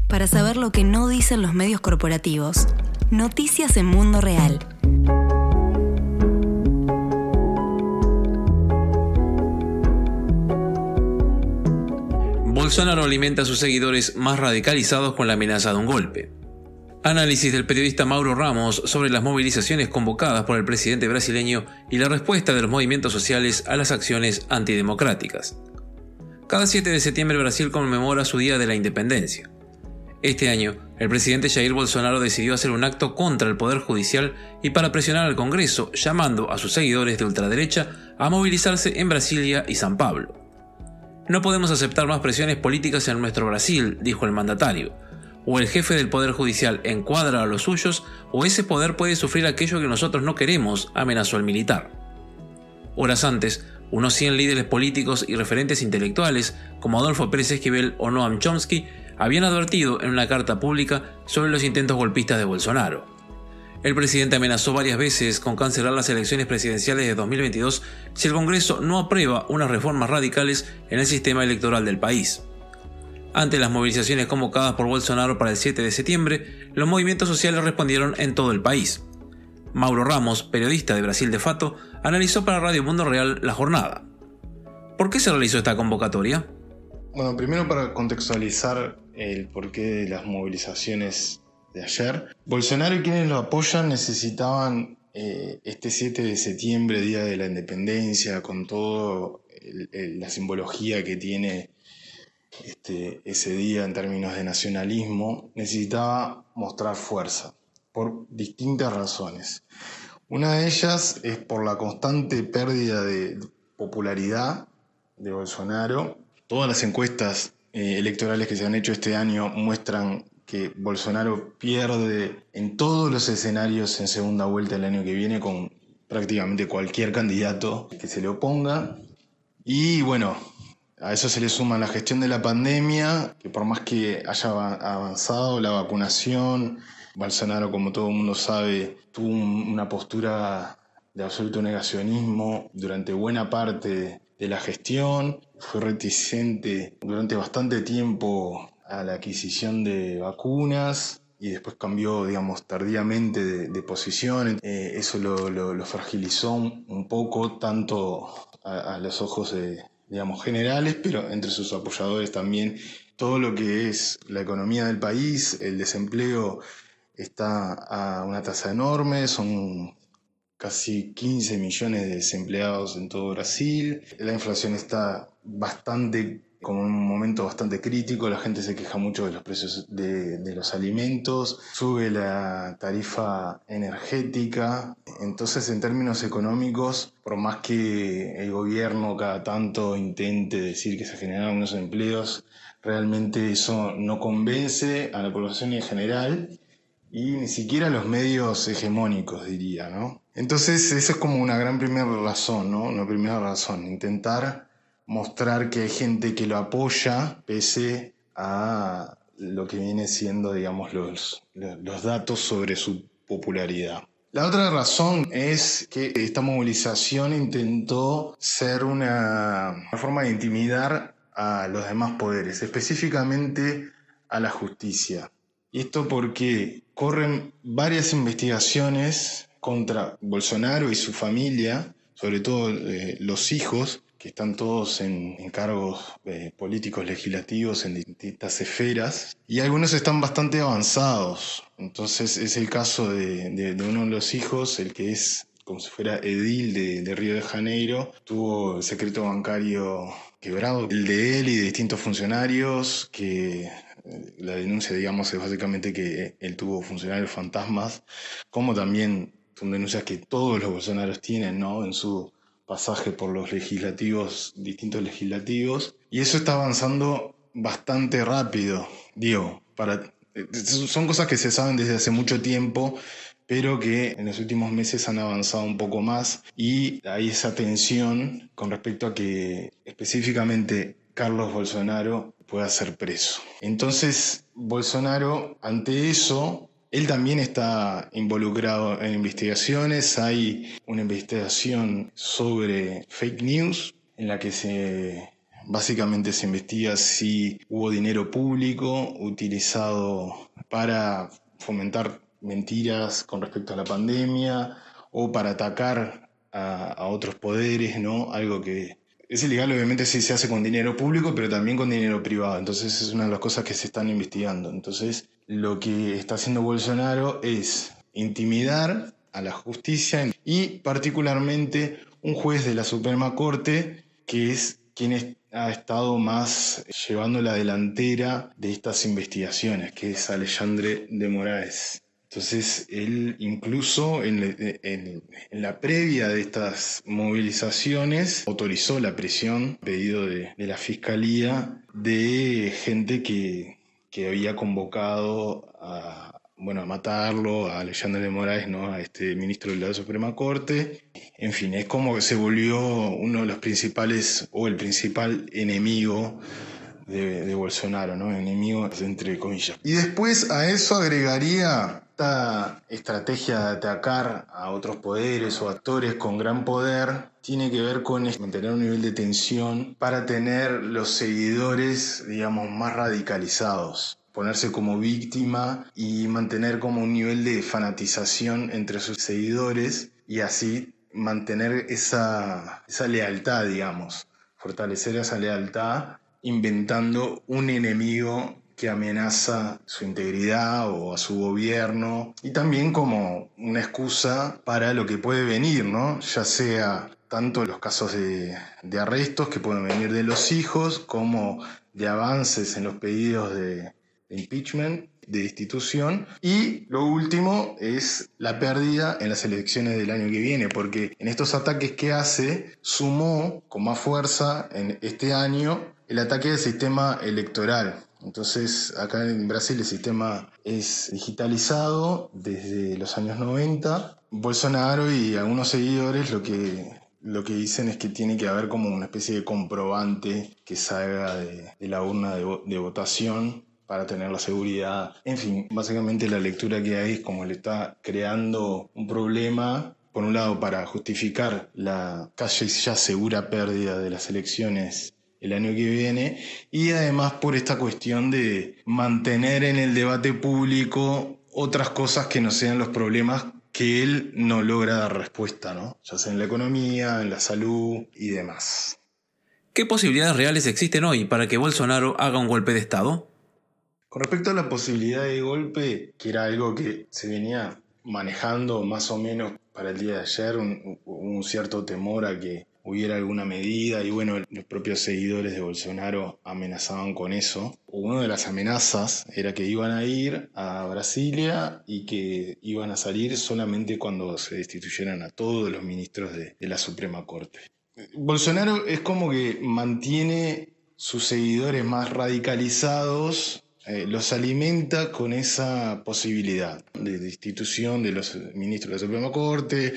Para saber lo que no dicen los medios corporativos. Noticias en Mundo Real. Bolsonaro alimenta a sus seguidores más radicalizados con la amenaza de un golpe. Análisis del periodista Mauro Ramos sobre las movilizaciones convocadas por el presidente brasileño y la respuesta de los movimientos sociales a las acciones antidemocráticas. Cada 7 de septiembre Brasil conmemora su Día de la Independencia. Este año, el presidente Jair Bolsonaro decidió hacer un acto contra el Poder Judicial y para presionar al Congreso, llamando a sus seguidores de ultraderecha a movilizarse en Brasilia y San Pablo. No podemos aceptar más presiones políticas en nuestro Brasil, dijo el mandatario. O el jefe del Poder Judicial encuadra a los suyos, o ese poder puede sufrir aquello que nosotros no queremos, amenazó el militar. Horas antes, unos 100 líderes políticos y referentes intelectuales, como Adolfo Pérez Esquivel o Noam Chomsky, habían advertido en una carta pública sobre los intentos golpistas de Bolsonaro. El presidente amenazó varias veces con cancelar las elecciones presidenciales de 2022 si el Congreso no aprueba unas reformas radicales en el sistema electoral del país. Ante las movilizaciones convocadas por Bolsonaro para el 7 de septiembre, los movimientos sociales respondieron en todo el país. Mauro Ramos, periodista de Brasil de Fato, analizó para Radio Mundo Real la jornada. ¿Por qué se realizó esta convocatoria? Bueno, primero para contextualizar el porqué de las movilizaciones de ayer. Bolsonaro y quienes lo apoyan necesitaban este 7 de septiembre, Día de la Independencia, con toda la simbología que tiene ese día en términos de nacionalismo, necesitaba mostrar fuerza por distintas razones. Una de ellas es por la constante pérdida de popularidad de Bolsonaro. Todas las encuestas electorales que se han hecho este año muestran que Bolsonaro pierde en todos los escenarios en segunda vuelta el año que viene con prácticamente cualquier candidato que se le oponga. Y bueno, a eso se le suma la gestión de la pandemia, que por más que haya avanzado la vacunación, Bolsonaro, como todo el mundo sabe, tuvo una postura de absoluto negacionismo durante buena parte de la gestión. Fue reticente durante bastante tiempo a la adquisición de vacunas y después cambió, tardíamente de posición. Eso lo fragilizó un poco, tanto a los ojos generales, pero entre sus apoyadores también. Todo lo que es la economía del país, el desempleo está a una tasa enorme, son casi 15 millones de desempleados en todo Brasil. La inflación está como en un momento bastante crítico, la gente se queja mucho de los precios de los alimentos, sube la tarifa energética. Entonces, en términos económicos, por más que el gobierno cada tanto intente decir que se generan unos empleos, realmente eso no convence a la población en general y ni siquiera a los medios hegemónicos, diría, ¿no? Entonces, eso es como una gran primera razón, ¿no? Una primera razón, intentar mostrar que hay gente que lo apoya pese a lo que viene siendo, los datos sobre su popularidad. La otra razón es que esta movilización intentó ser una forma de intimidar a los demás poderes, específicamente a la justicia. Y esto porque corren varias investigaciones contra Bolsonaro y su familia, sobre todo los hijos, que están todos en cargos políticos legislativos en distintas esferas, y algunos están bastante avanzados. Entonces es el caso de uno de los hijos, el que es como si fuera edil de Río de Janeiro, tuvo el secreto bancario quebrado, el de él y de distintos funcionarios, que la denuncia, es básicamente que él tuvo funcionarios fantasmas, como también son denuncias que todos los bolsonaros tienen, ¿no?, en su pasaje por los distintos legislativos, y eso está avanzando bastante rápido. Son cosas que se saben desde hace mucho tiempo, pero que en los últimos meses han avanzado un poco más, y hay esa tensión con respecto a que específicamente Carlos Bolsonaro pueda ser preso. Entonces, Bolsonaro, ante eso, él también está involucrado en investigaciones. Hay una investigación sobre fake news en la que se Básicamente se investiga si hubo dinero público utilizado para fomentar mentiras con respecto a la pandemia o para atacar a otros poderes, ¿no? Algo que es ilegal, obviamente, si se hace con dinero público, pero también con dinero privado. Entonces es una de las cosas que se están investigando. Entonces lo que está haciendo Bolsonaro es intimidar a la justicia y particularmente un juez de la Suprema Corte, que es quien ha estado más llevando la delantera de estas investigaciones, que es Alexandre de Moraes. Entonces, él incluso en la previa de estas movilizaciones autorizó la prisión, pedido de la Fiscalía, de gente que había convocado a matarlo, a Alexandre de Moraes, ¿no? A este ministro de la Suprema Corte. En fin, es como que se volvió uno de los principales, o el principal enemigo de Bolsonaro, ¿no? Enemigo entre comillas. Y después a eso agregaría esta estrategia de atacar a otros poderes o actores con gran poder. Tiene que ver con mantener un nivel de tensión para tener los seguidores, digamos, más radicalizados. Ponerse como víctima y mantener como un nivel de fanatización entre sus seguidores y así mantener esa lealtad, digamos. Fortalecer esa lealtad inventando un enemigo que amenaza su integridad o a su gobierno y también como una excusa para lo que puede venir, ¿no? Ya sea tanto los casos de arrestos que pueden venir de los hijos como de avances en los pedidos de impeachment, de destitución, y lo último es la pérdida en las elecciones del año que viene, porque en estos ataques que hace sumó con más fuerza en este año el ataque al sistema electoral. Entonces, acá en Brasil el sistema es digitalizado desde los años 90. Bolsonaro y algunos seguidores lo que dicen es que tiene que haber como una especie de comprobante que salga de la urna de votación para tener la seguridad. En fin, básicamente la lectura que hay es como le está creando un problema, por un lado para justificar la casi ya segura pérdida de las elecciones el año que viene, y además por esta cuestión de mantener en el debate público otras cosas que no sean los problemas que él no logra dar respuesta, ¿no? Ya sea en la economía, en la salud y demás. ¿Qué posibilidades reales existen hoy para que Bolsonaro haga un golpe de Estado? Con respecto a la posibilidad de golpe, que era algo que se venía manejando más o menos para el día de ayer, un cierto temor a que hubiera alguna medida, y bueno, los propios seguidores de Bolsonaro amenazaban con eso. Una de las amenazas era que iban a ir a Brasilia y que iban a salir solamente cuando se destituyeran a todos los ministros de la Suprema Corte. Bolsonaro es como que mantiene sus seguidores más radicalizados, los alimenta con esa posibilidad de destitución de los ministros de la Suprema Corte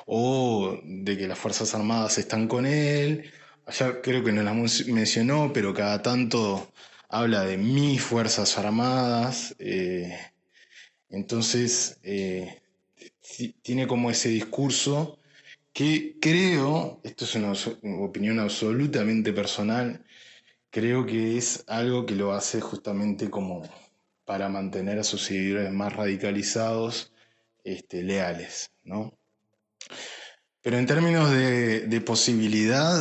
o de que las Fuerzas Armadas están con él. Allá creo que no las mencionó, pero cada tanto habla de mis Fuerzas Armadas. Entonces tiene como ese discurso que creo, esto es una opinión absolutamente personal, creo que es algo que lo hace justamente como para mantener a sus seguidores más radicalizados, leales, ¿no? Pero en términos de posibilidad,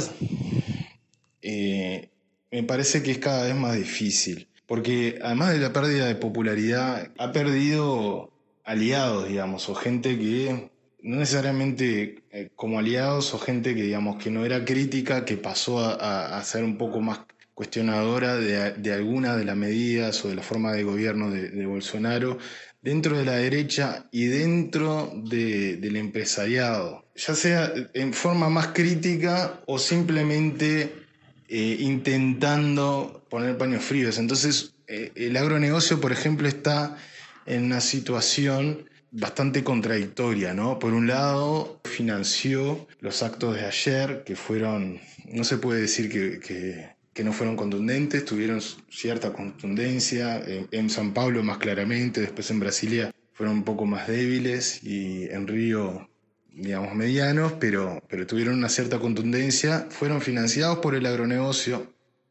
me parece que es cada vez más difícil, porque además de la pérdida de popularidad, ha perdido aliados, digamos, o gente que no necesariamente como aliados, o gente que, digamos, que no era crítica, que pasó a ser un poco más cuestionadora de alguna de las medidas o de la forma de gobierno de Bolsonaro dentro de la derecha y dentro del empresariado, ya sea en forma más crítica o simplemente intentando poner paños fríos. Entonces el agronegocio, por ejemplo, está en una situación bastante contradictoria, ¿no? Por un lado, financió los actos de ayer, que fueron, no se puede decir que no fueron contundentes, tuvieron cierta contundencia, en San Pablo más claramente, después en Brasilia fueron un poco más débiles y en Río, digamos, medianos, pero tuvieron una cierta contundencia, fueron financiados por el agronegocio,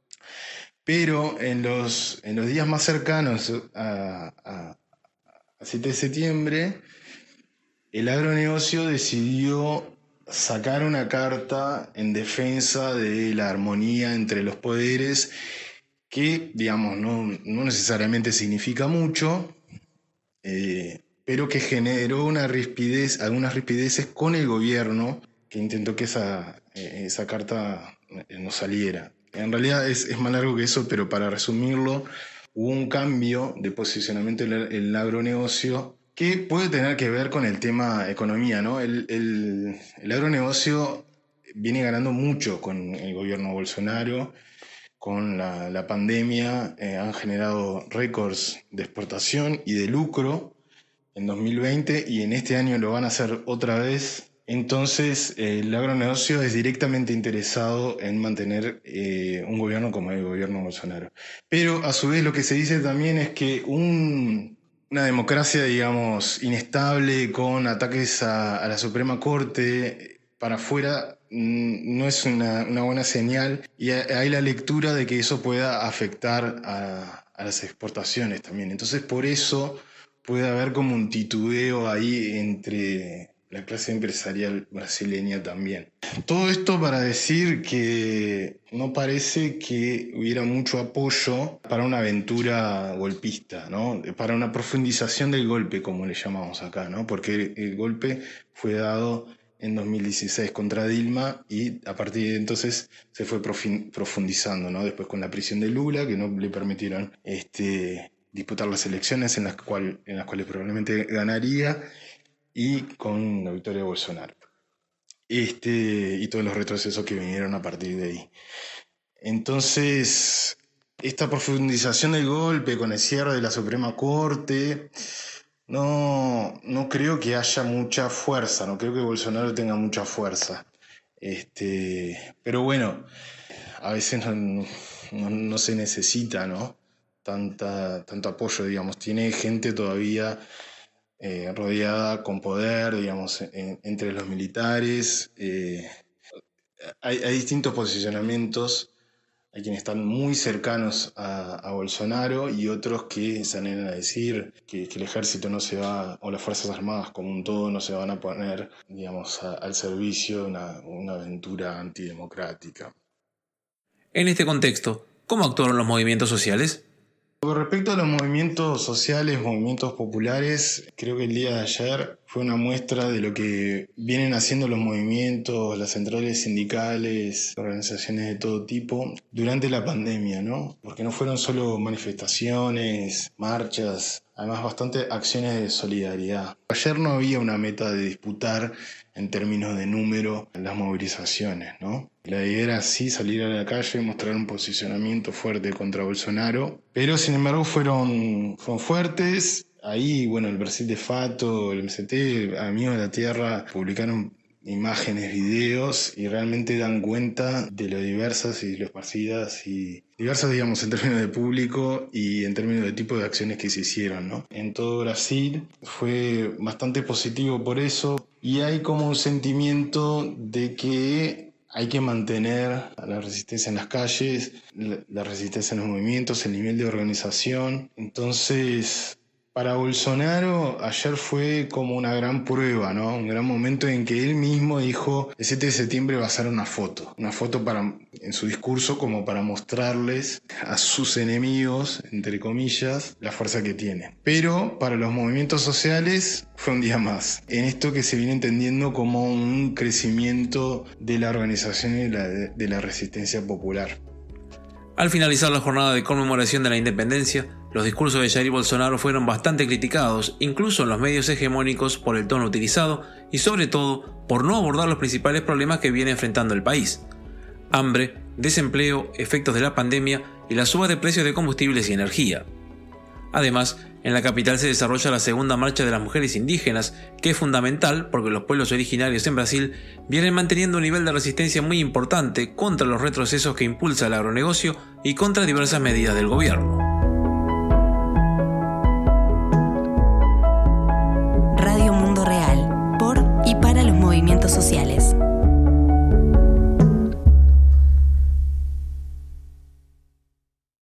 Pero en los días más cercanos a 7 de septiembre, el agronegocio decidió sacar una carta en defensa de la armonía entre los poderes que, digamos, no necesariamente significa mucho, pero que generó algunas rispideces con el gobierno, que intentó que esa carta no saliera. En realidad es más largo que eso, pero para resumirlo, hubo un cambio de posicionamiento en el agronegocio que puede tener que ver con el tema economía, ¿no? El agronegocio viene ganando mucho con el gobierno Bolsonaro. Con la pandemia han generado récords de exportación y de lucro en 2020 y en este año lo van a hacer otra vez. Entonces el agronegocio es directamente interesado en mantener un gobierno como el gobierno Bolsonaro. Pero a su vez lo que se dice también es que una democracia, digamos, inestable, con ataques a la Suprema Corte para afuera, no es una buena señal, y hay la lectura de que eso pueda afectar a las exportaciones también. Entonces por eso puede haber como un titubeo ahí entre la clase empresarial brasileña también. Todo esto para decir que no parece que hubiera mucho apoyo para una aventura golpista, ¿no? Para una profundización del golpe, como le llamamos acá, ¿no? Porque el golpe fue dado en 2016 contra Dilma y a partir de entonces se fue profundizando, ¿no? Después con la prisión de Lula, que no le permitieron disputar las elecciones en las cuales probablemente ganaría, y con la victoria de Bolsonaro. Y todos los retrocesos que vinieron a partir de ahí. Entonces, esta profundización del golpe con el cierre de la Suprema Corte, no creo que haya mucha fuerza, no creo que Bolsonaro tenga mucha fuerza. Pero bueno, a veces no se necesita, ¿no? Tanto apoyo, digamos. Tiene gente todavía rodeada con poder, digamos, entre los militares. Hay distintos posicionamientos. Hay quienes están muy cercanos a Bolsonaro y otros que salen a decir que el ejército no se va, o las Fuerzas Armadas como un todo, no se van a poner, digamos, al servicio de una aventura antidemocrática. En este contexto, ¿cómo actuaron los movimientos sociales? Con respecto a los movimientos sociales, movimientos populares, creo que el día de ayer fue una muestra de lo que vienen haciendo los movimientos, las centrales sindicales, organizaciones de todo tipo durante la pandemia, ¿no? Porque no fueron solo manifestaciones, marchas, además bastante acciones de solidaridad. Ayer no había una meta de disputar en términos de número las movilizaciones, ¿no? La idea era sí salir a la calle y mostrar un posicionamiento fuerte contra Bolsonaro, pero sin embargo fueron fuertes. Ahí, bueno, el Brasil de Fato, el MST, Amigos de la Tierra, publicaron imágenes, videos y realmente dan cuenta de lo diversas y lo esparcidas y diversas, digamos, en términos de público y en términos de tipo de acciones que se hicieron, ¿no? En todo Brasil fue bastante positivo por eso y hay como un sentimiento de que hay que mantener la resistencia en las calles, la resistencia en los movimientos, el nivel de organización. Entonces, para Bolsonaro ayer fue como una gran prueba, ¿no? Un gran momento en que él mismo dijo, el 7 de septiembre va a ser una foto en su discurso como para mostrarles a sus enemigos, entre comillas, la fuerza que tiene. Pero para los movimientos sociales fue un día más, en esto que se viene entendiendo como un crecimiento de la organización y de la resistencia popular. Al finalizar la jornada de conmemoración de la independencia, los discursos de Jair Bolsonaro fueron bastante criticados, incluso en los medios hegemónicos, por el tono utilizado y sobre todo por no abordar los principales problemas que viene enfrentando el país: hambre, desempleo, efectos de la pandemia y la suba de precios de combustibles y energía. Además, en la capital se desarrolla la segunda marcha de las mujeres indígenas, que es fundamental porque los pueblos originarios en Brasil vienen manteniendo un nivel de resistencia muy importante contra los retrocesos que impulsa el agronegocio y contra diversas medidas del gobierno.